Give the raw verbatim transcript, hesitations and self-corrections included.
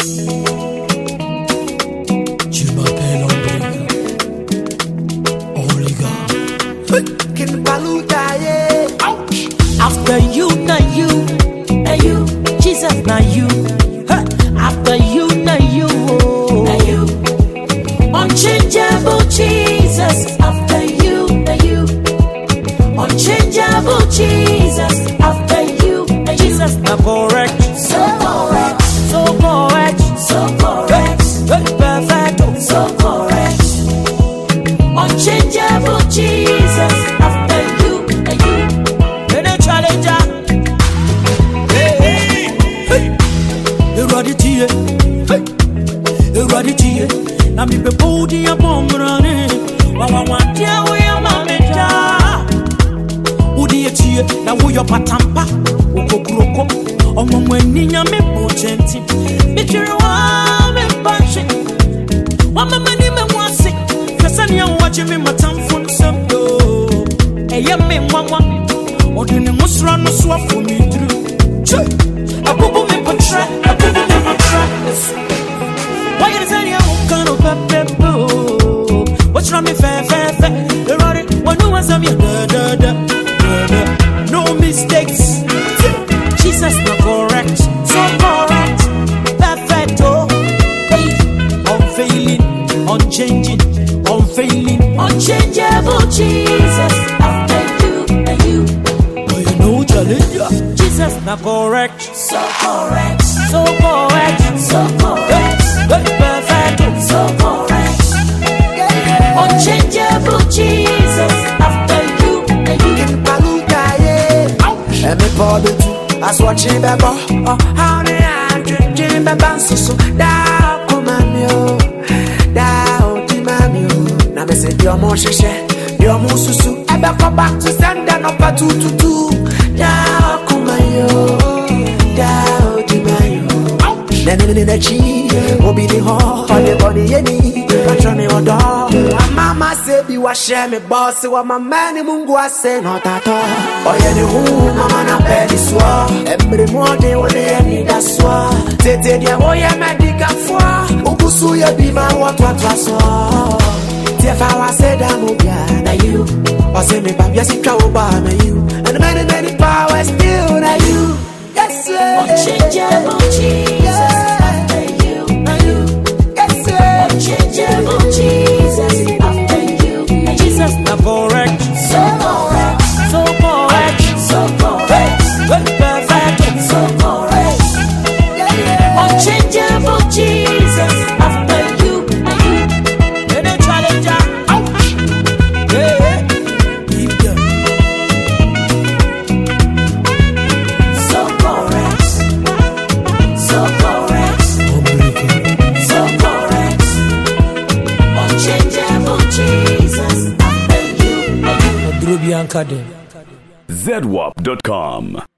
Tu m'appelles André, Oliga. After you, now you, now you, Jesus, now you. After you, now you, now you. Unchangeable Jesus. After you, now you. Unchangeable Jesus. After you, now Jesus, now correct. So correct, so correct, so correct, perfect, so correct. Unchangeable Jesus, after you, and you, and a challenger. Hey, hey, hey, you ready to you? Hey, you ready to you? Now me be body a bomb running. Mama want ya we a mameta. Udi a tia, now we your patampa, uko kroko. Omo mweni nyame potenti bitiri wa me banche wa mama ni me mwase kasani ya waje me matamfo nsendo eye me mwanwa odini musra no so afo mi dru che abubu me potra abubu me potra why you say you can up pepe what's wrong me fe fe fe the road when you was am you da da da no mistakes. Jesus not correct, so correct, perfect, oh, hey, unfailing, unchanging, unfailing, unchangeable Jesus, after you and you. Oh, you know, challenger. Jesus not correct, so correct, so correct, so correct, hey, perfect, so correct, unchangeable Jesus, after you and you. As watching Baba, oh, how they are drinking Baba, so so, da, come on, yo, da, oh, Timamio. Now, I said, your moshe, your mususu, I better come back to stand and up at two to two, da, come on, yo, da, oh, Timamio. Then in the chi, will be the hall, on the body, any, I try me on dog. My mama said, be what share me, boss, so my man, Mungu, I say, not at all. Oh, yeah, the who, mama, na belly swore. Every morning, when they need a swore. Tete, dear, oh, yeah, medical for. Ubusu, ya be my what, what was so. If I was said, I'm okay, you. Or say me, Bab, yes, you can't obey you. And many, many powers still, na you. Yes, sir. Unchangeable Jesus, after you, na you. Yes, sir. Unchangeable Jesus, after you. Jesus, not correct, so correct, so correct, so correct, perfect, so correct. Unchangeable Jesus, after you, and you. And a challenger, ouch, yeah, keep them. So correct, so correct, so correct. Unchangeable Jesus, after you, and you. Z W A P dot com